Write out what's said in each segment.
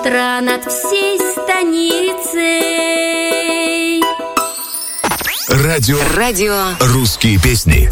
утро над всей станицей. Радио «Русские песни».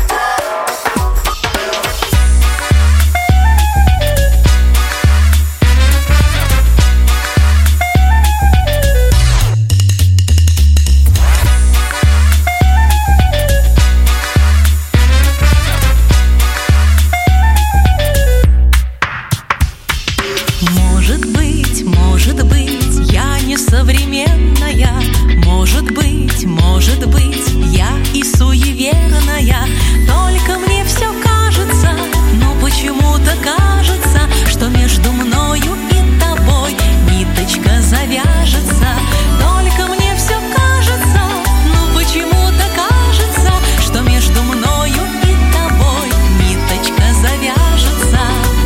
Может быть, я и суеверная, только мне все кажется, но почему-то кажется, что между мною и тобой ниточка завяжется. Только мне все кажется, но почему-то кажется, что между мною и тобой ниточка завяжется.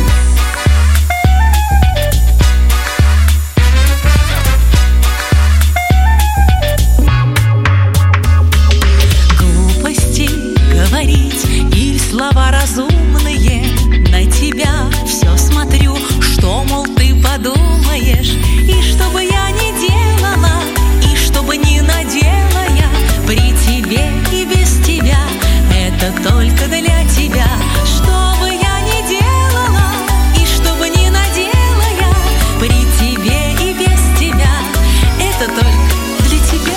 И слова разумные, на тебя все смотрю, что, мол, ты подумаешь. И что бы я ни делала, и что бы ни надела я, при тебе и без тебя, это только для тебя. Что бы я ни делала, и что бы ни надела я, при тебе и без тебя, это только для тебя.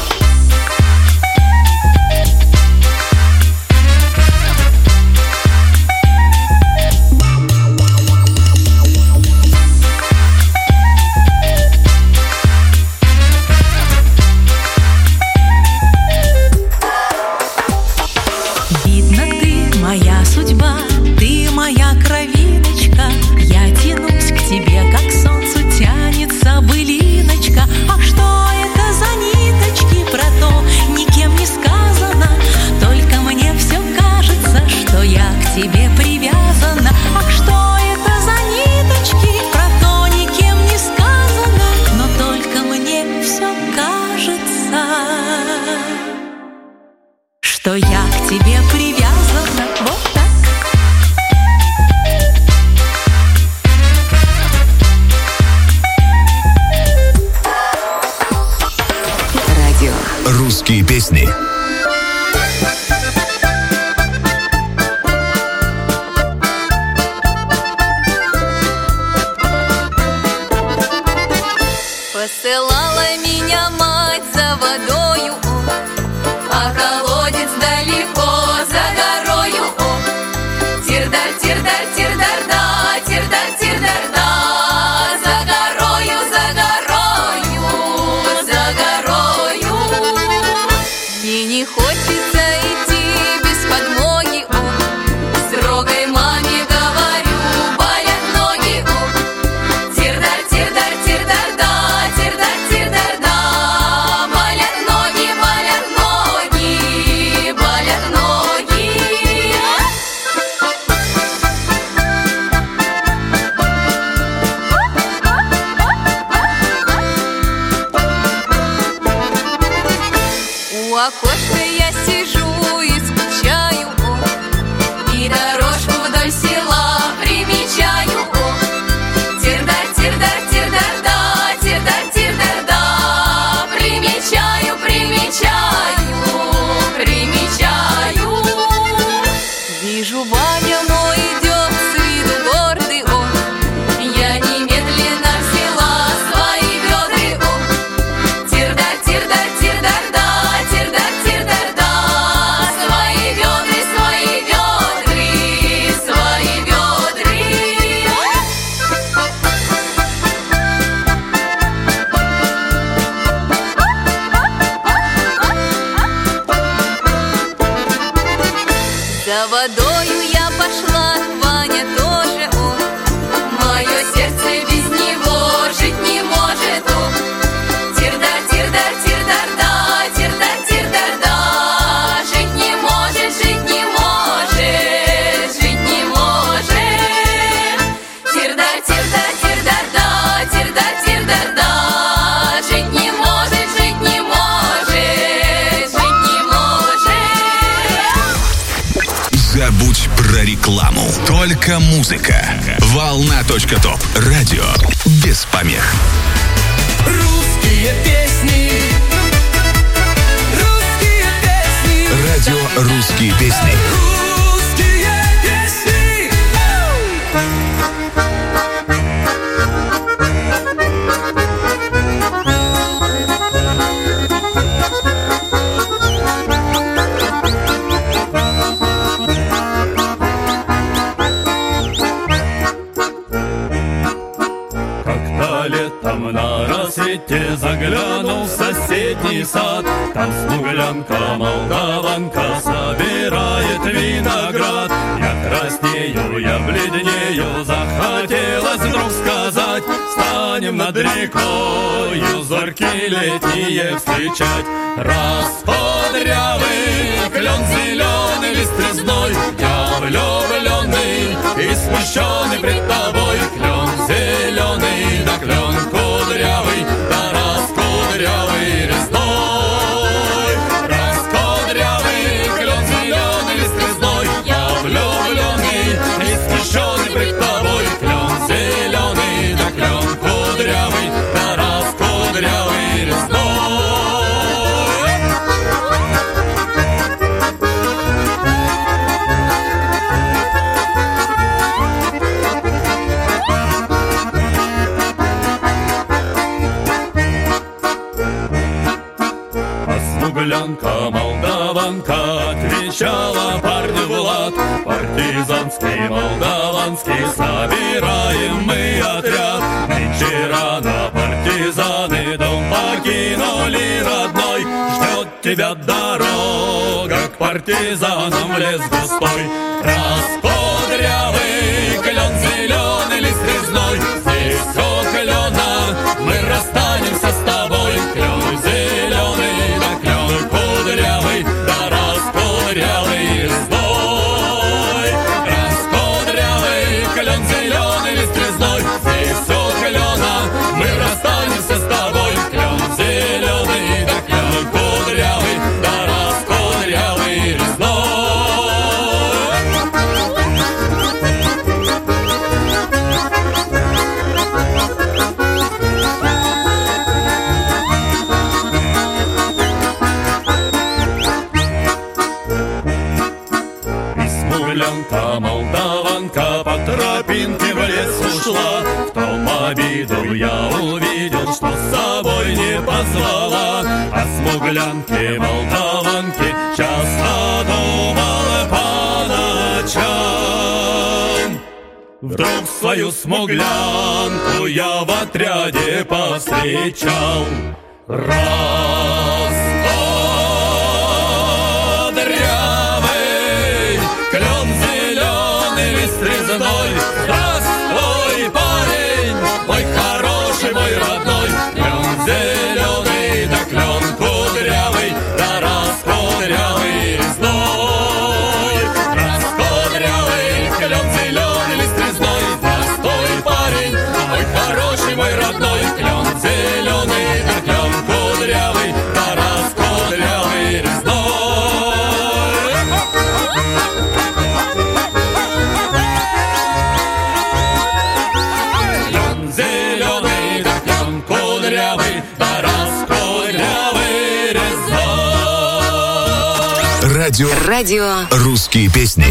Судьба, ты моя кровиночка, я тянусь к тебе, как к солнцу тянется былиночка. А что это за ниточки, про то никем не сказано, только мне все кажется, что я к тебе привязана. А что это за ниточки, про то никем не сказано, но только мне все кажется, что я к тебе привязана. Вот так. «Русские песни». Посылала меня мать за водою, а колодец далеко за горою. Тирдар, тирдар, тирдар-да, тирдар, тирдар-да, за горою, за горою, за горою. Мне не хочется идти без подмоги, строгой маме говорю, болят ноги. Тирдар, тирдар, тирдар-да, тирдар, тирдар-да, болят ноги, болят ноги, болят ноги. У окошка я сижу и скучаю, и дорожку вдоль села примечаю. Тирдар, тирдар, тирдар-да, тирдар, тирдар-да, примечаю, примечаю, примечаю. Вижу, Ваня мой идет с виду гордый, я немедленно взяла свои ведры. Тирдар, тирдар, тирдар-да, тирдар, тирдар-да, свои ведры, свои ведры, свои ведры. За водою я пошла, Ваня тоже, мое сердце без него жить не может. Тирдар, тирдар, тирдар-да, тирдар, тирдар-да, жить не может, жить не может, жить не может. Тирдар, тирдар, тирдар-да, тирдар, тирдар-да, жить не может, жить не может, жить не может. Забудь Только музыка. Волна.топ. Радио без помех. Русские песни. Русские песни. Радио «Русские песни». Русские песни. Как-то летом на рассвете заглянул в соседний сад. Там смуглянка-молдаванка собирает виноград. Я краснею, я бледнею, захотелось вдруг сказать: станем над рекою зорьки летние встречать. Раскудрявый клен зеленый, лист резной, я влюбленный и смущенный пред тобой. Клен зеленый, да клен кудрявый, да раскудрявый резной. Раскудрявый клен зеленый, лист резной, я влюбленный и смущенный пред тобой. Клен зеленый, да клен кудрявый, да раскудрявый резной. Смуглянка, молдаванка отвечала парню в лад: партизанский, молдаванский, собираем мы отряд. Нынче рано партизаны дом покинули родной. Ждет тебя дорога к партизанам в лес густой. Раскудрявый клен зеленый, лист резной, здесь у клена мы расстанемся с тобой. Клен зеленый, да клен кудрявый, да раскудрявый резной. Раскудрявый клен зеленый, лист резной, здесь у клена мы расстанемся с тобой. Клен зеленый, да клен кудрявый, да раскудрявый резной. Смуглянка, молдаванка по тропинке в лес ушла. В том обиду я увидел, что с собой не позвала. О смуглянке, молдаванке часто думала по ночам. Вдруг свою смуглянку я в отряде повстречал. Раскудрявый клен зеленый, лист резной, здравствуй, парень, мой хороший, мой родной. Клен зеленый, да клен кудрявый, да раскудрявый резной. Раскудрявый клен зеленый, лист резной, здравствуй, парень, мой хороший, мой родной. Клен зеленый, да клен кудрявый, да раскудрявый резной. Клен зеленый, да клен кудрявый, да раскудрявый резной. Радио «Русские песни».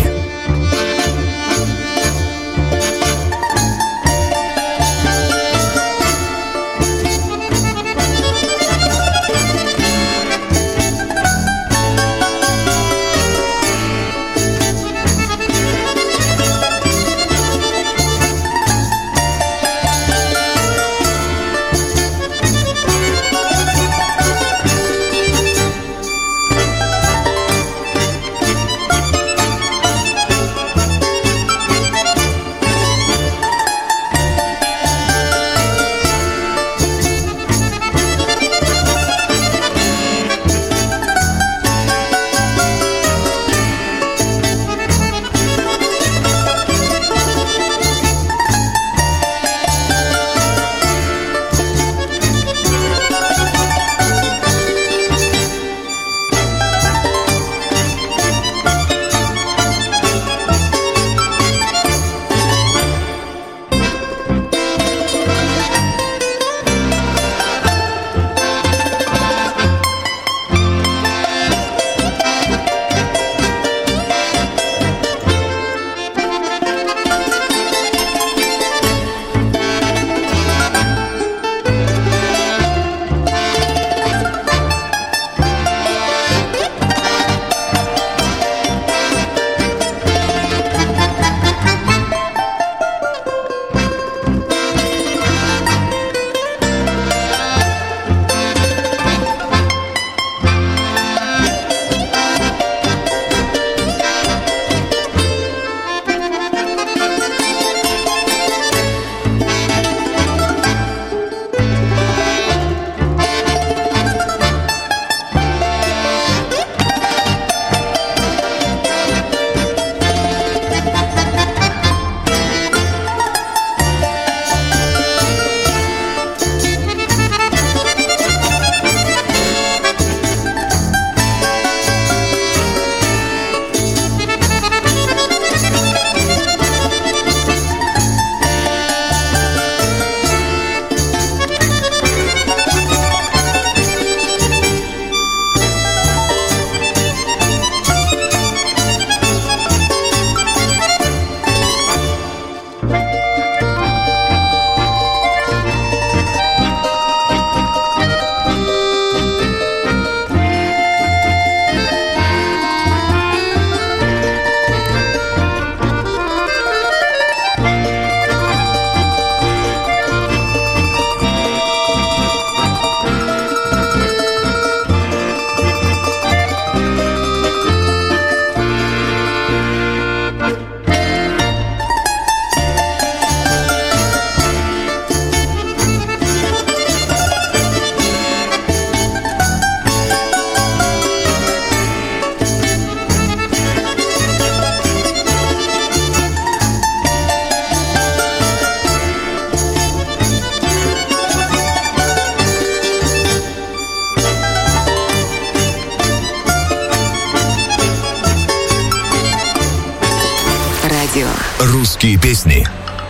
«Русские песни».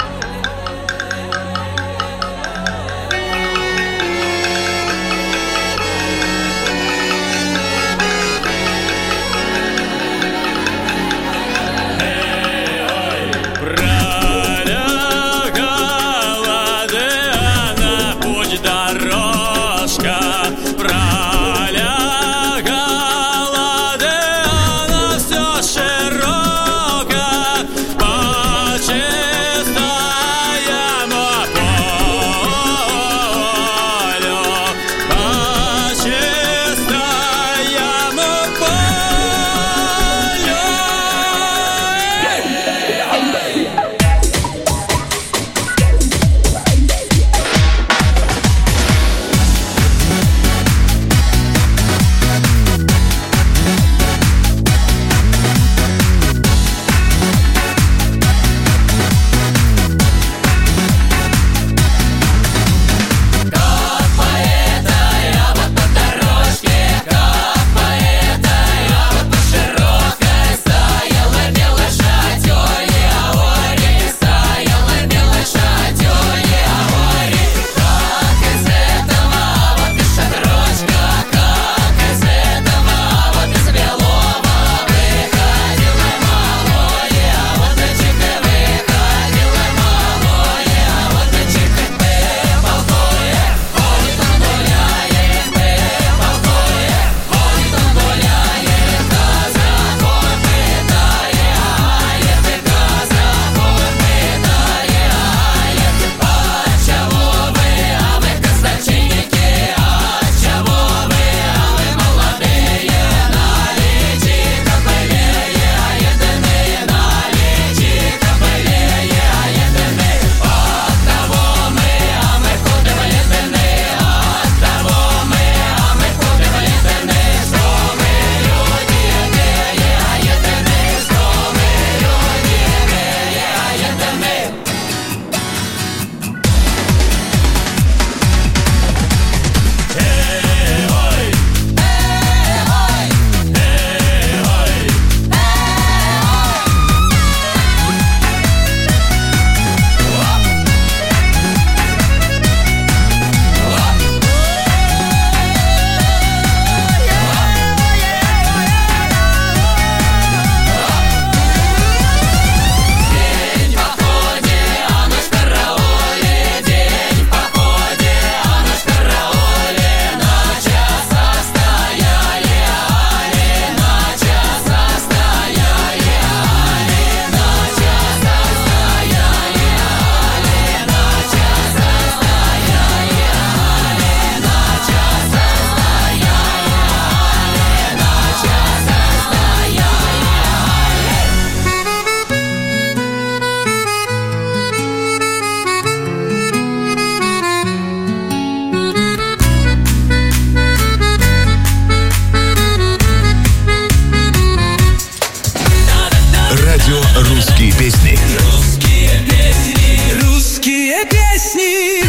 «Русские песни». Русские песни. Русские песни.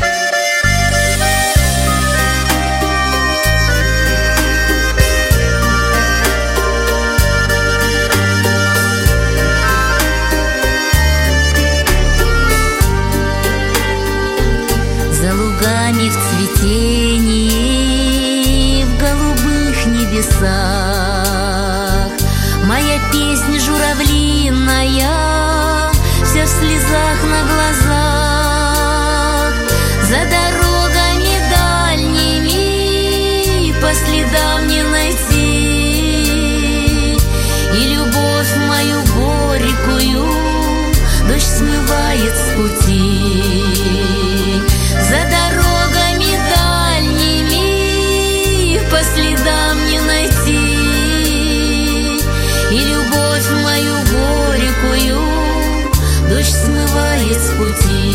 За лугами в цветении, в голубых небесах моя песня журавлиная, вся в слезах на глазах. За дорогами дальними по следам не найти, и любовь мою горькую дождь смывает с пути. За дорогами дальними по следам не найти, и любовь мою горькую дождь смывает с пути.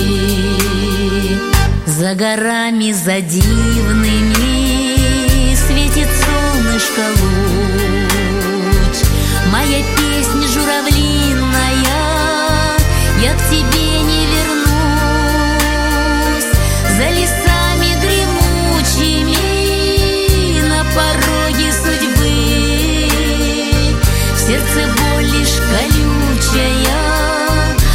За горами, за дивными светит солнышко луч. Моя песня журавлиная, я к тебе не вернусь. За лесами дремучими на пороге судьбы в сердце боль лишь колючая,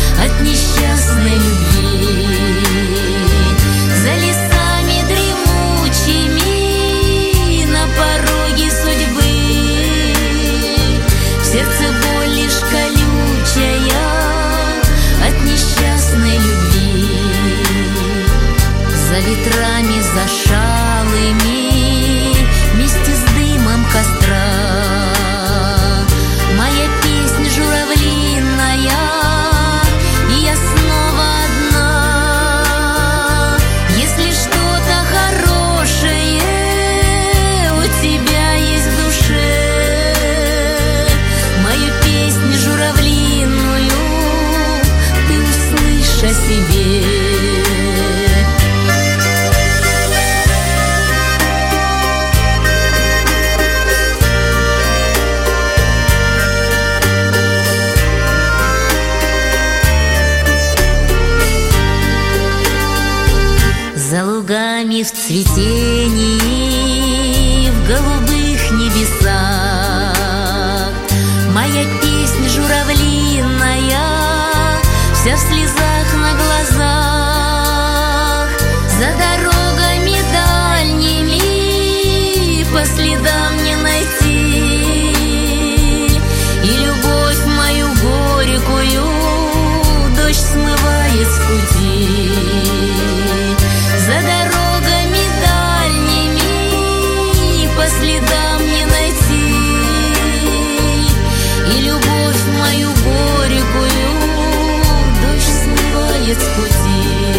сбросит с пути.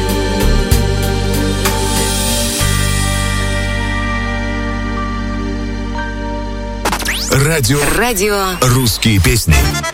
Радио «Русские песни».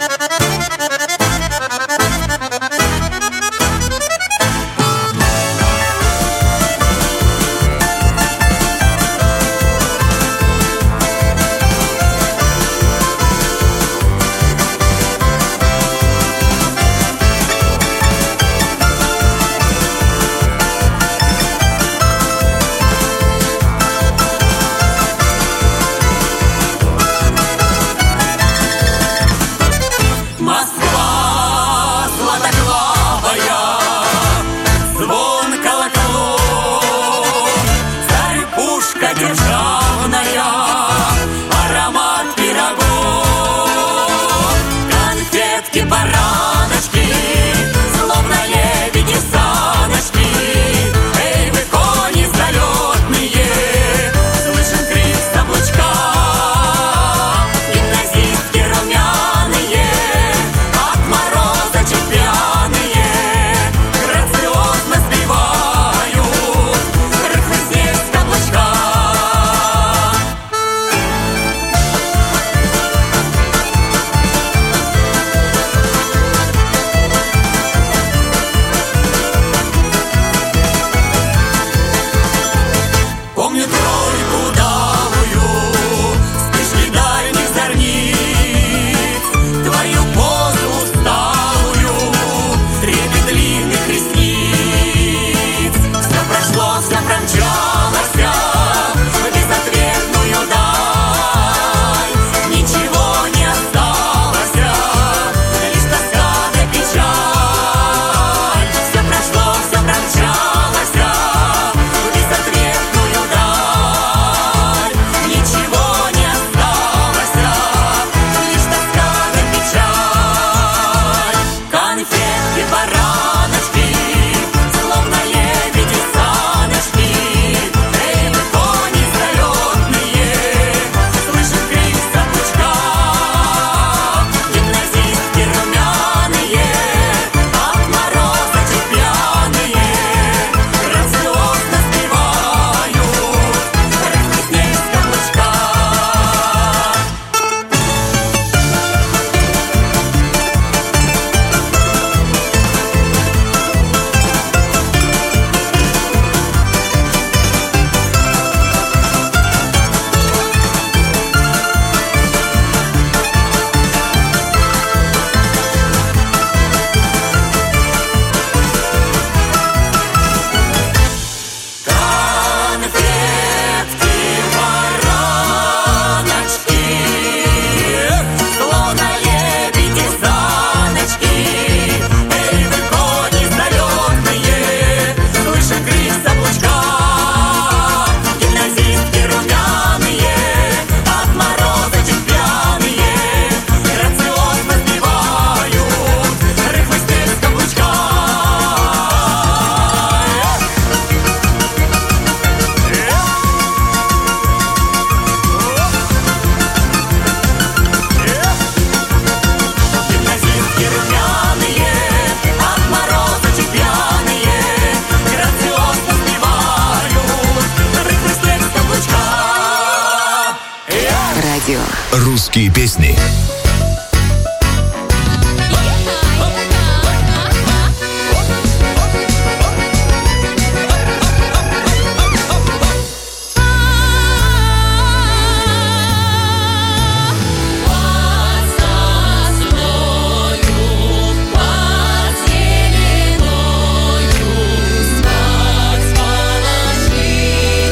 «Русские песни».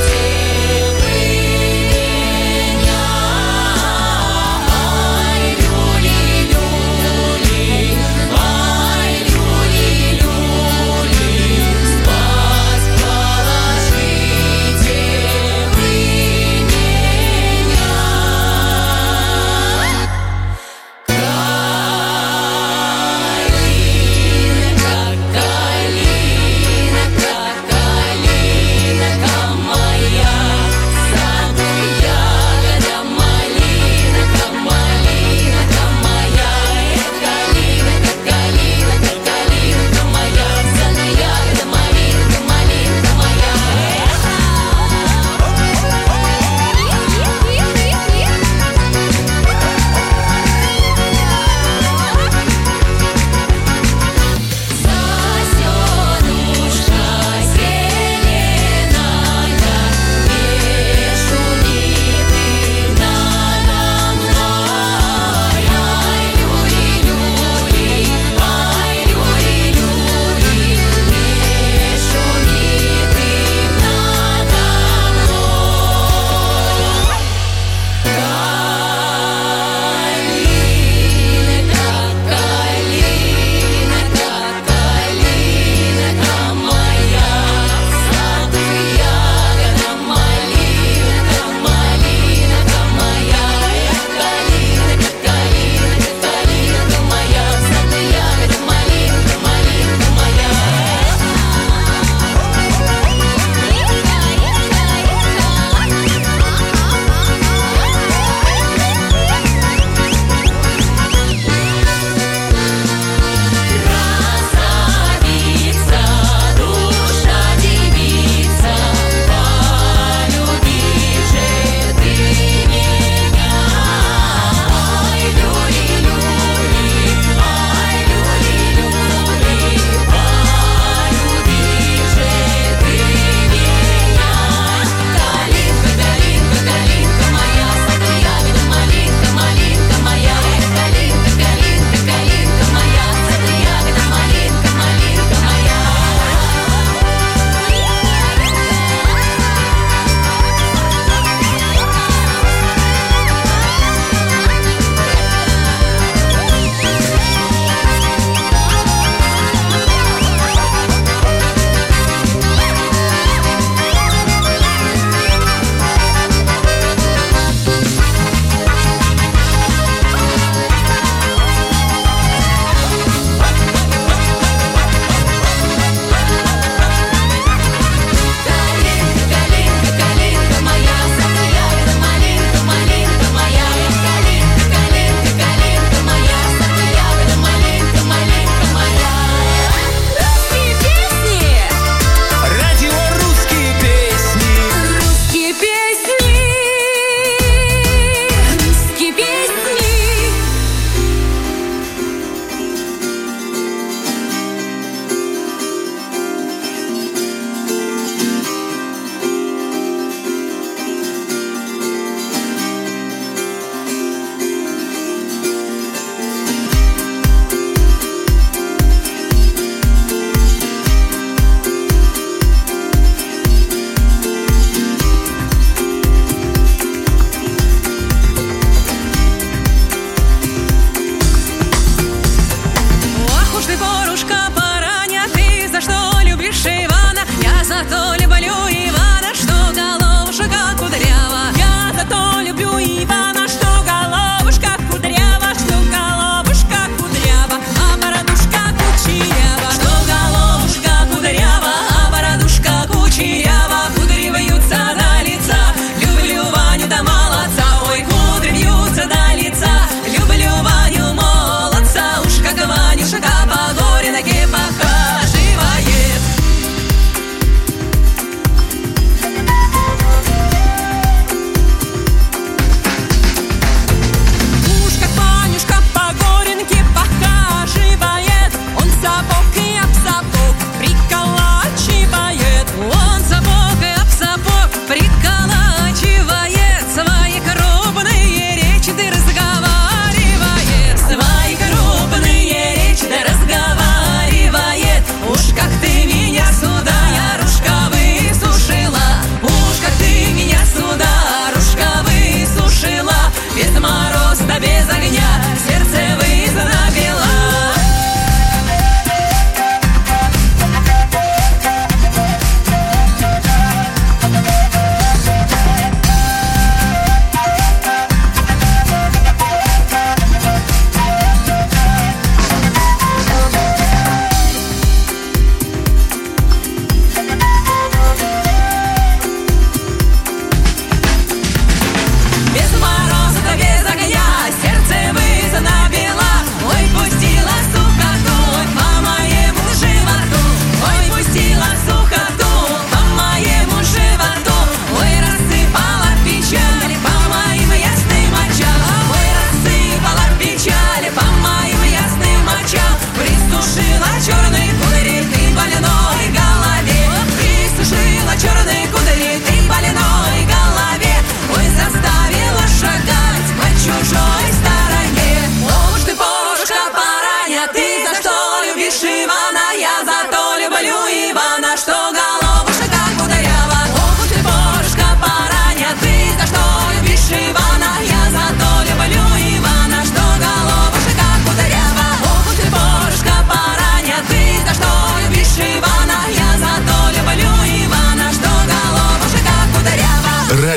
Ай,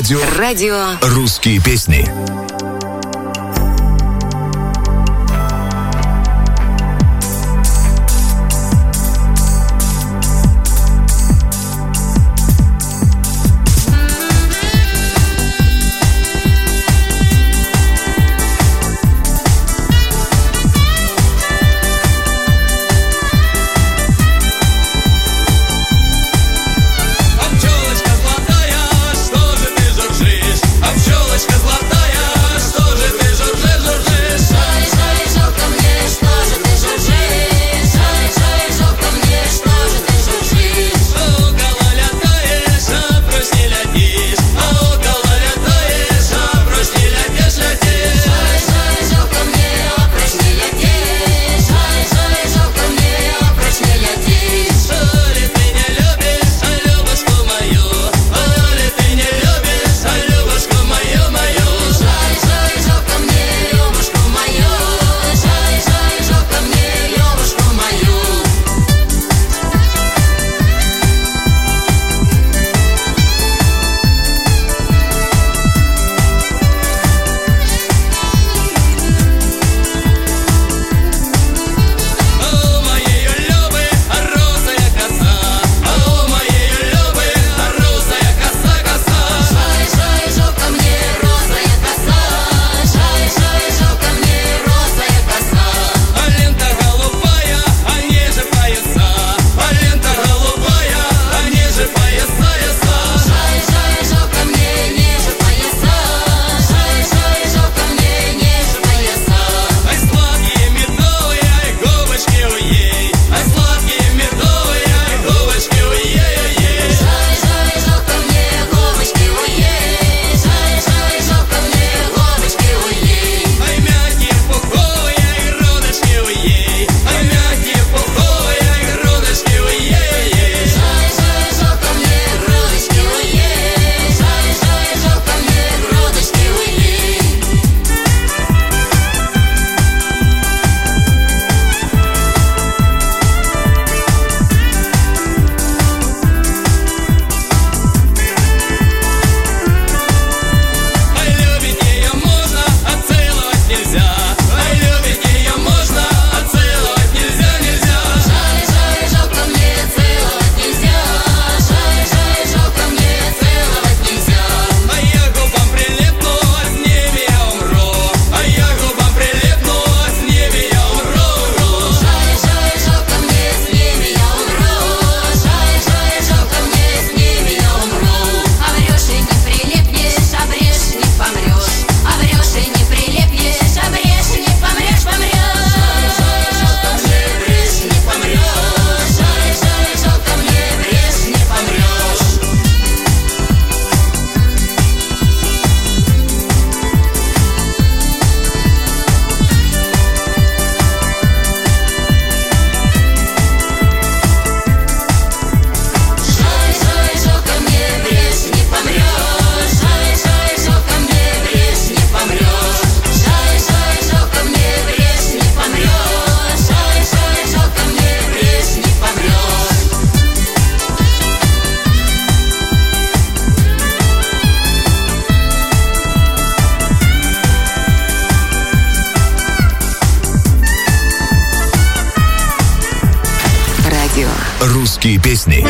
Радио «Русские песни». «Русские песни».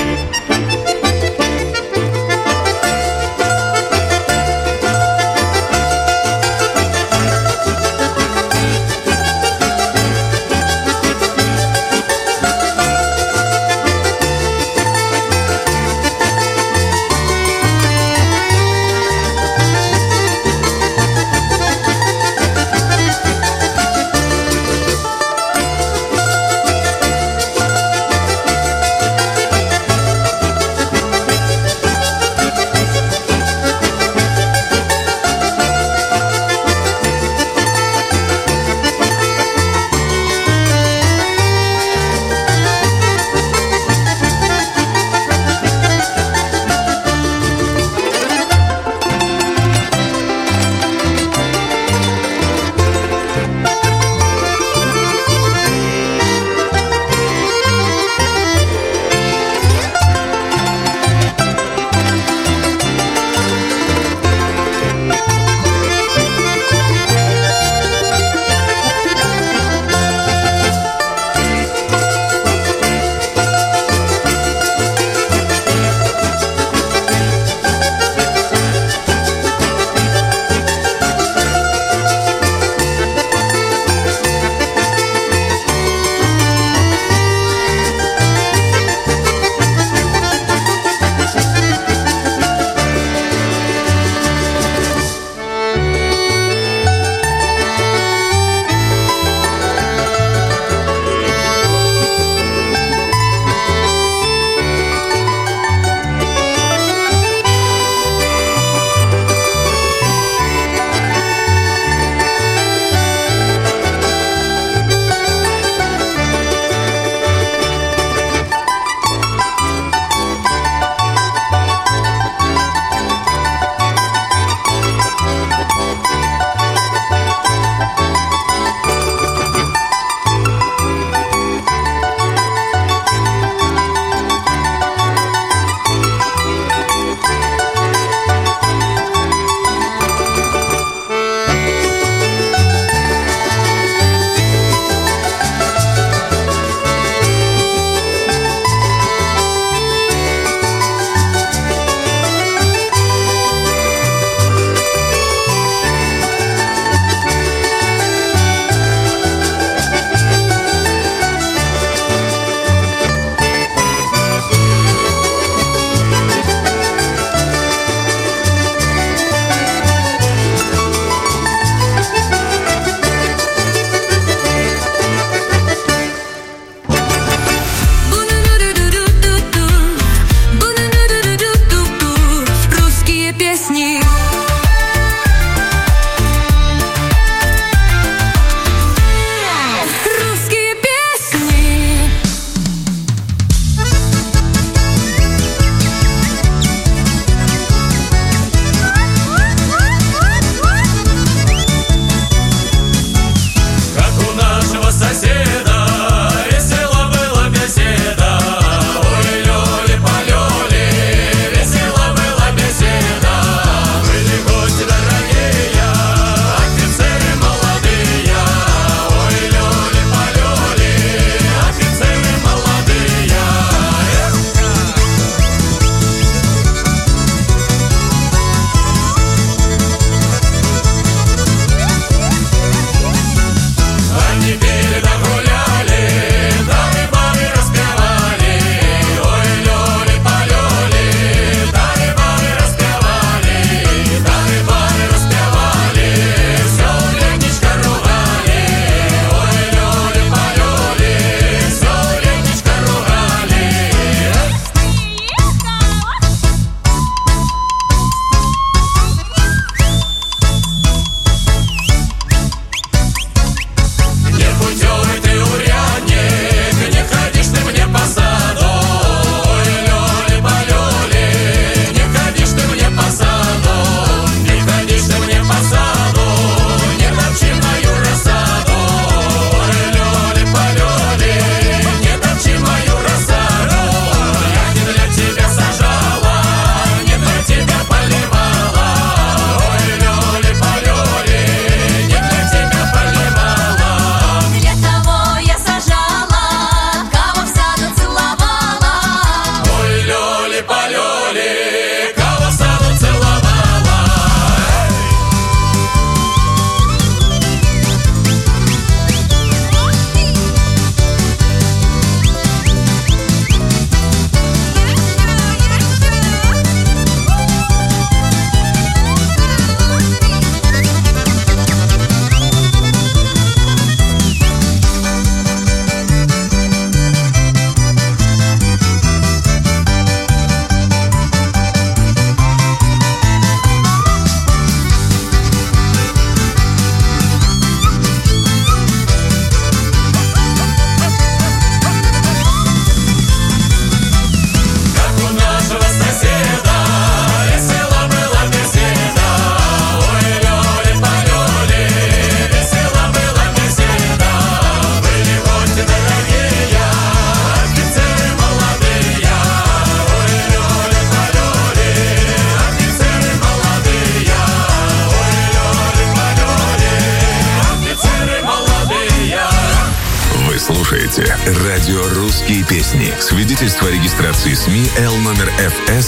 Радио «Русские песни». Свидетельство о регистрации СМИ Л номер ФС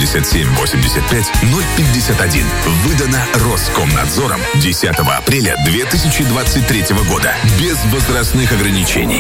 7785-051. Выдано Роскомнадзором 10 апреля 2023 года. Без возрастных ограничений.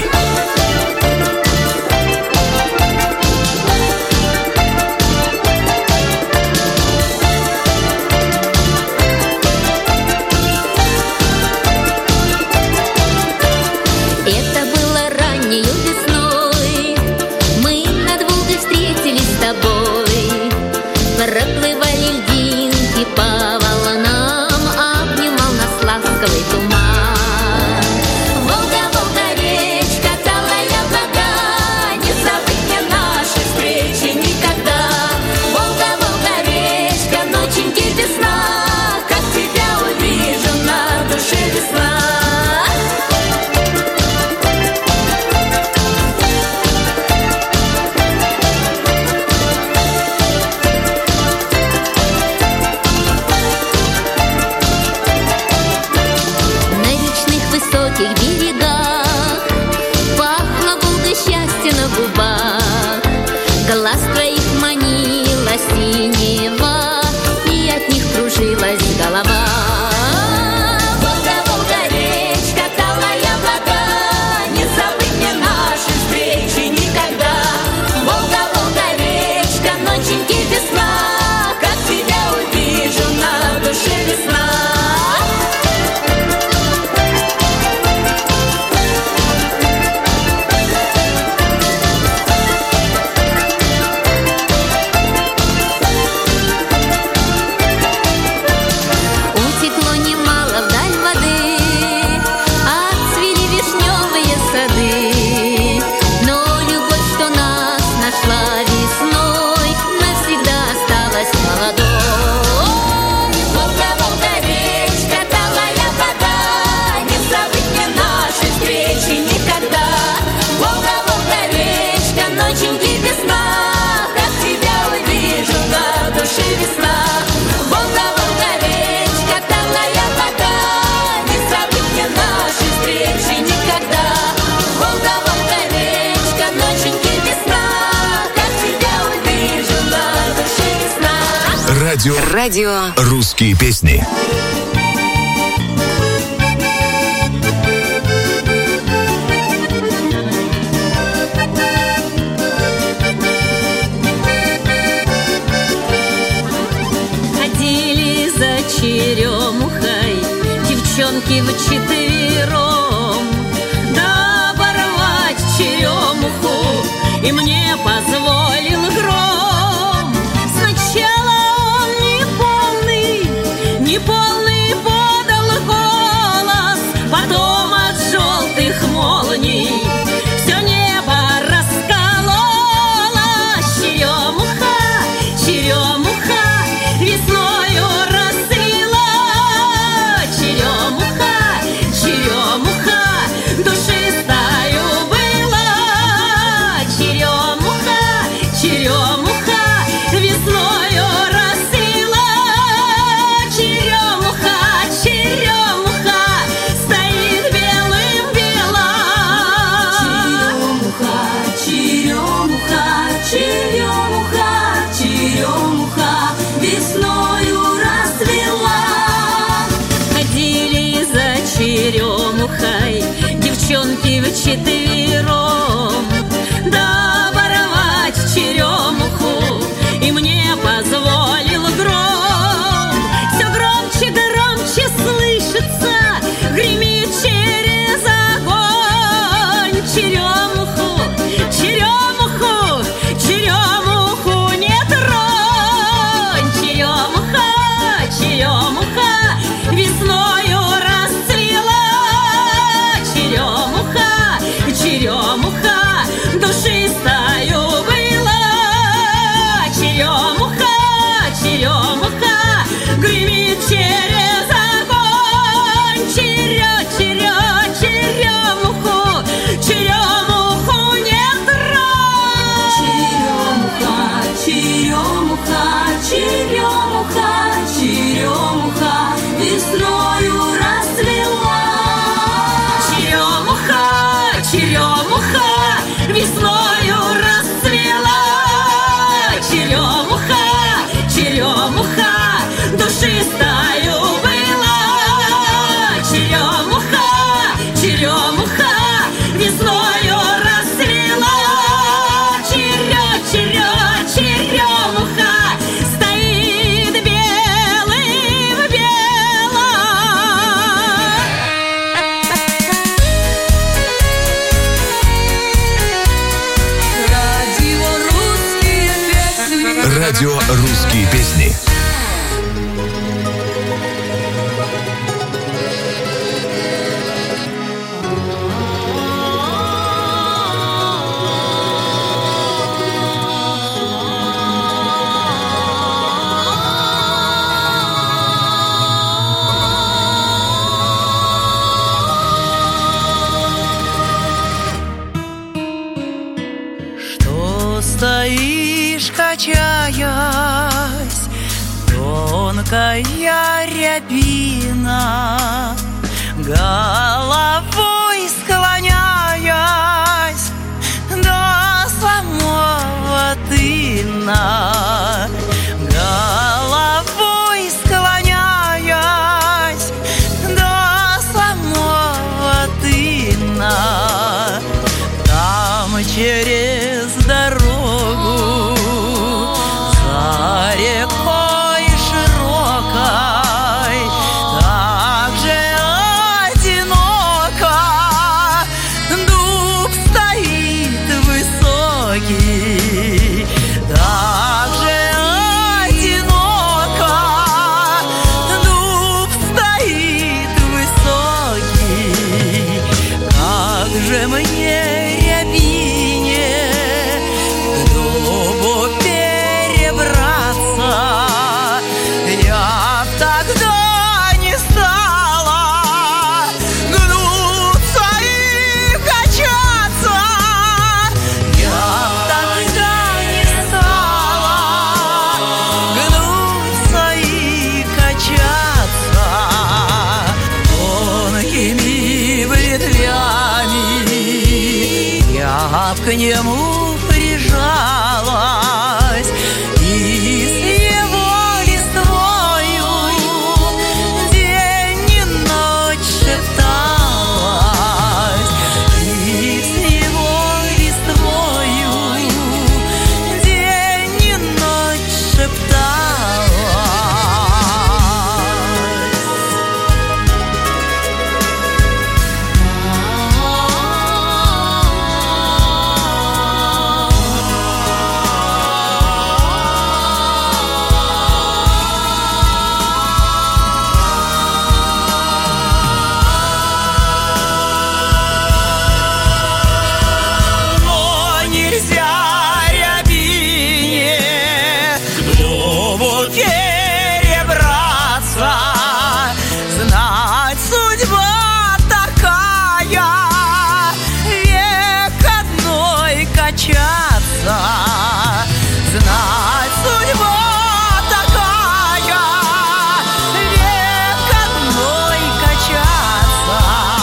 Проплывали льдинки по волнам, обнимал нас ласковый туман. Волга, Волга, речка, талая вода, не забыть мне наши встречи никогда. Волга, Волга, речка, ноченьки весна, как тебя увижу, на душе весна. Высоких берегах пахло Волга, счастье на губах. Глаз твоих манила синева, и от них кружилась голова. Волга, Волга, речка, талая вода, не забыть мне наши встречи никогда. Волга, Волга, речка, ноченьки весна, как тебя увижу, на душе весна. Радио «Русские песни». Ходили за черемухой девчонки вчетвером, да оборвать черемуху и мне позволил гром. Сначала неполный подал голос, потом от желтых молний все небо расколола. Черемуха, черемуха, весною расцвела. Черемуха, черемуха, душистою была. Черемуха, черемуха, весною расцвела. Черемуха, черемуха, стоит белым-бела. Черемуха, черемуха, черемуха, весною расцвела. Ходили за черемухой девчонки вчетвером, да оборвать черемуху и мне позволил гром. Все громче, громче слышится, гремит через огонь. Черемуху, черемуху, черемуху не тронь. Черемуха, черемуха, весною расцвела. Русские песни. Стоишь, качаясь, тонкая рябина, головой склоняясь до самого тына, головой склоняясь до самого тына, там через дорогу за рекой широкой, так же одиноко дуб стоит высокий, так же одиноко дуб стоит высокий, как же мне к нему прижалась и с его листвою день и ночь шепталась, и с его листвою день и ночь шепталась. Знать, судьба такая, век одной качаться.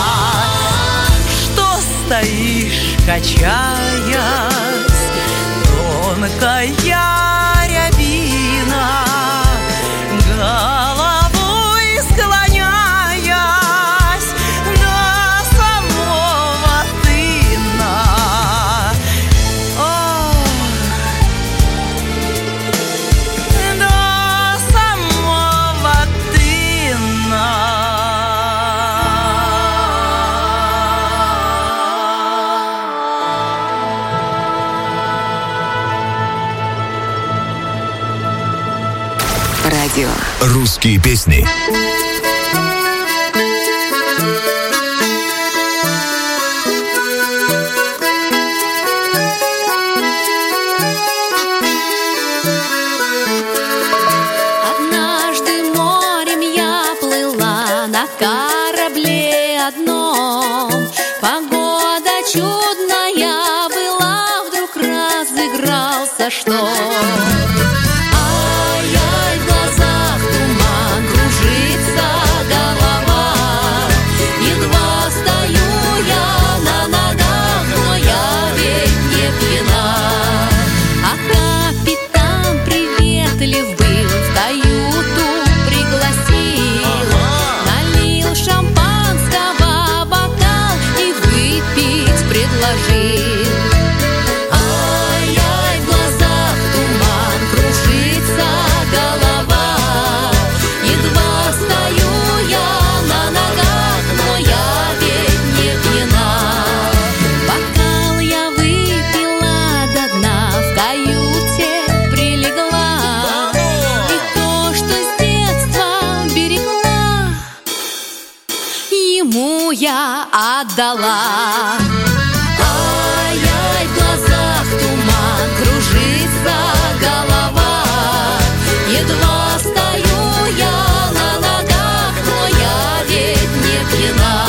Что стоишь, качаясь, тонкая рябина, головой склоняясь до самого тына. Радио. Русские песни. Однажды морем я плыла на корабле одном. Погода чудная была, вдруг разыгрался шторм. Предложил. Ай-яй, в глазах туман. ему я отдала. Ай-яй, в глазах туман, кружится голова. Едва стою я на ногах, но я ведь не пьяна.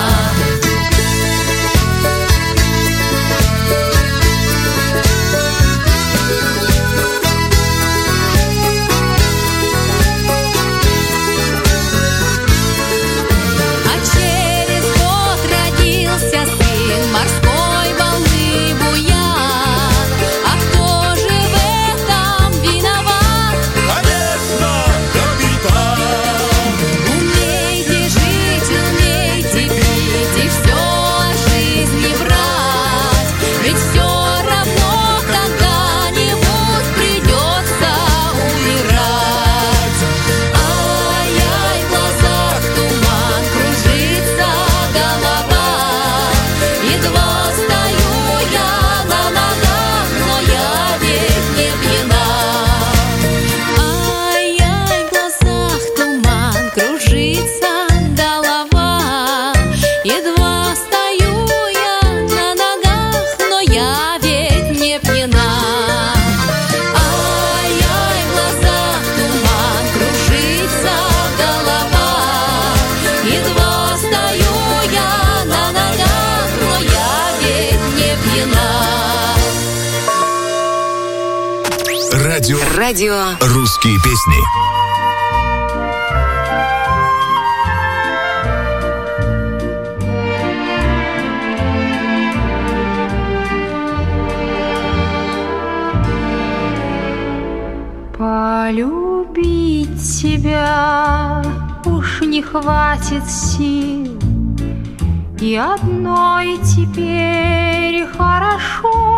Морской волны буят, а кто же в этом виноват? Конечно, капитан! Умейте жить, умейте пить и все о жизни брать, ведь все равно когда-нибудь придется умирать. Ай-яй, в глазах туман, кружится голова. Едва стою я на ногах, но я ведь не пьяна. Ай-яй, в глазах туман, кружится голова. Едва стою я на ногах, но я ведь не пьяна. Ай-яй, в глазах туман, кружится голова. Едва стою я на ногах, но я ведь не пьяна. Радио «Русские песни». Полюбить тебя уж не хватит сил, и одной теперь хорошо.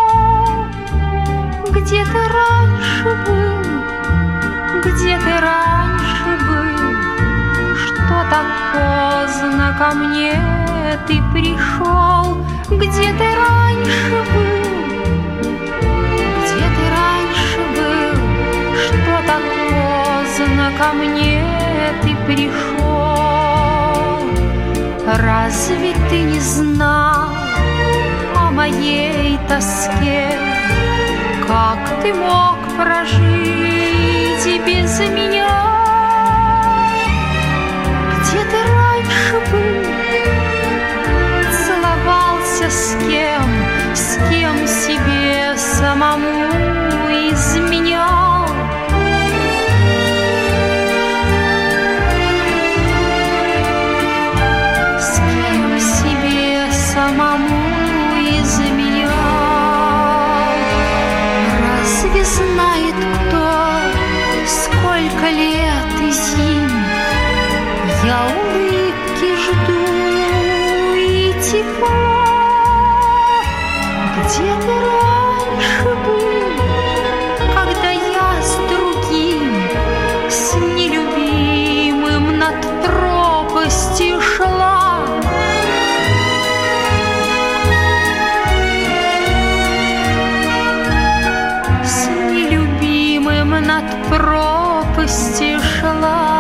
Где ты раньше был, где ты раньше был, что так поздно ко мне ты пришел? Где ты раньше был, где ты раньше был, что так поздно ко мне ты пришел? Разве ты не знал о моей тоске? Как ты мог прожить без меня? Где ты раньше был? Целовался с кем себе самому изменял? С кем себе самому изменял? Разве знает кто, сколько лет и зим я улыбки жду и тепла? Где ты раньше был, когда я с другим, с нелюбимым над пропастью шла? С нелюбимым над пропастью шла.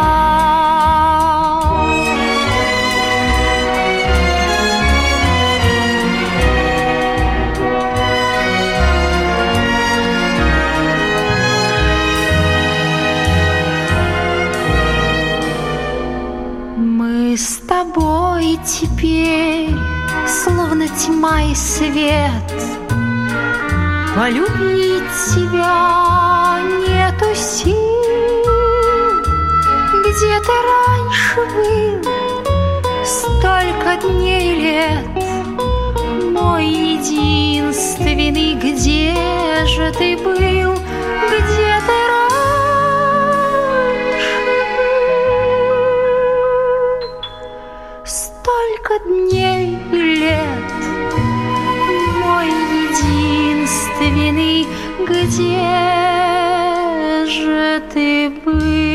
Мы с тобой теперь словно тьма и свет. Полюбить тебя нету сил. Где ты раньше был, столько дней и лет, мой единственный, где же ты был? Где ты раньше был? Столько дней и лет, мой единственный, где же ты был?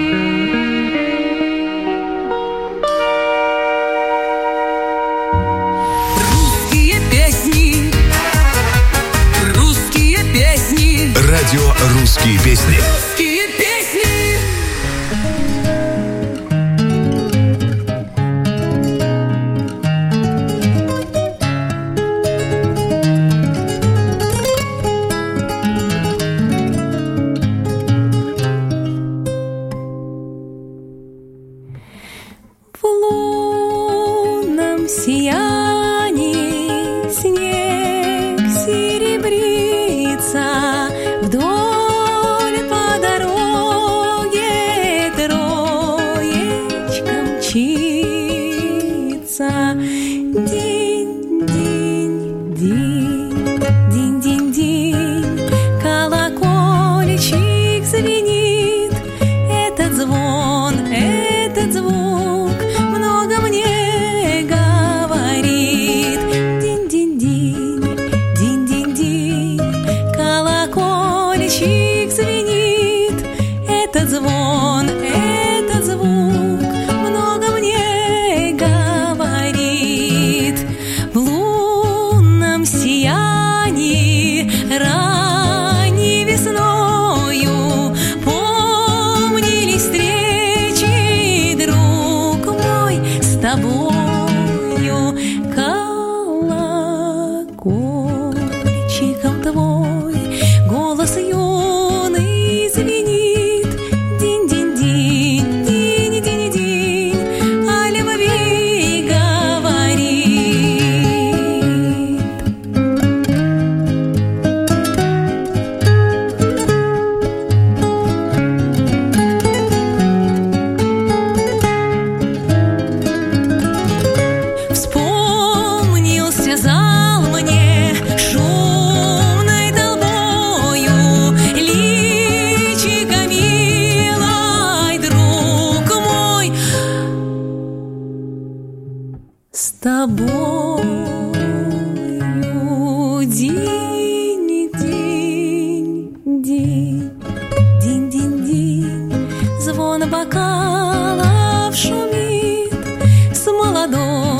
Радио «Русские песни». Русские песни. сиянии снег серебрится, вдоль по дороге троечка мчится. День, день, день, день, день, день, колокольчик звенит. Этот звон, этот звук много мне говорит. День, день, день, день, день, день, колокольчик звенит. Этот звон, этот звук много мне говорит. В лунном сиянии ранней весною помнились встречи, друг мой, с тобою. Колокольчиком твой голос юный звенит. День, день, день, день, день, день, о любви говорит. Вспомнился зал мне шумной толпою, личико милой, друг мой, с тобою. День, день, день, день, день, день, звон бокалов шумит с молодой